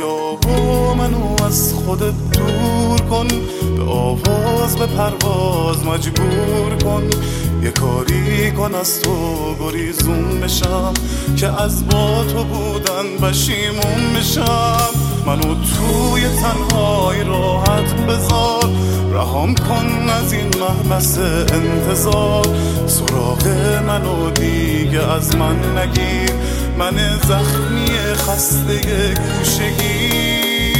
یا منو از خودت دور کن، به آواز به پرواز مجبور کن. یه کاری کن از تو گریزون بشم، که از با تو بودن پشیمون بشم. منو توی تنهایی راحت بذار، رهام کن از این محبس انتظار. سراغ منو دیگه از من نگیر، من زخمی خسته گوشگی.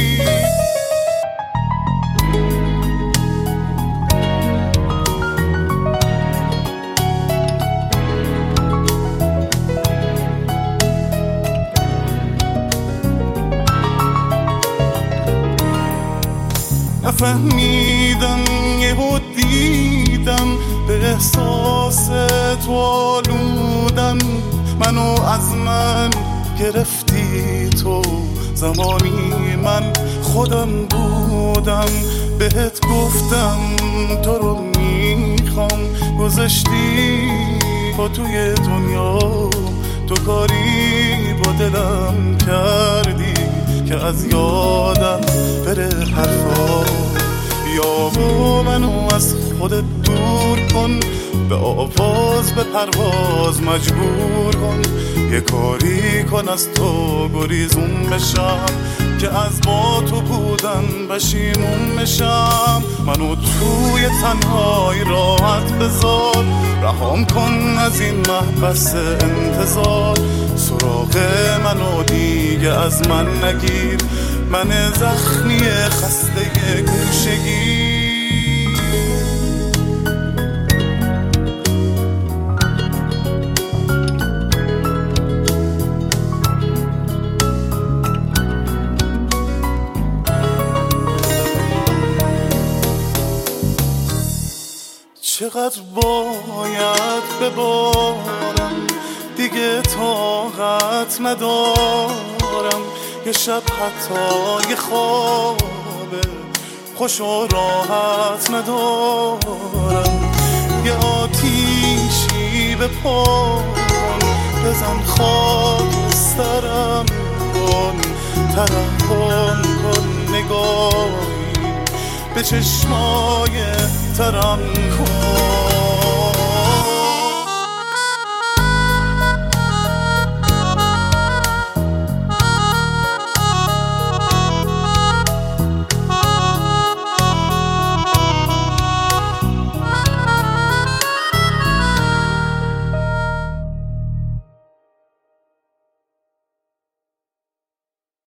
نفهمیدم یهو دیدم، به احساس تو آلودم. منو از من گرفتی تو، زمانی من خودم بودم. بهت گفتم تو رو میخوام، گذاشتی با توی دنیا. تو کاری با دلم کردی که از یادم بره حرفا. یا منو از خودت دور کن، به آواز به پرواز مجبور کن. یه کاری کن از تو گریزون بشم، که از با تو بودن پشیمون بشم. منو توی تنهایی راحت بذار، رهام کن از این محبس انتظار. سراغ منو دیگه از من نگیر، من زخمی خسته گوشگی. چقدر باید ببارم، دیگه طاقت ندارم. یه شب حتی یه خواب خوش و راحت ندارم. یه آتیشی به پام بزن، خاکسترم کن. ترحم کن نگاهی به چشمای ترم کن.